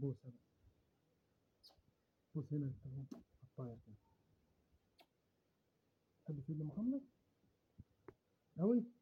بوسه بقى. بص هنا انت اهو قطايه كده. تحب سيدنا محمد؟ أوي؟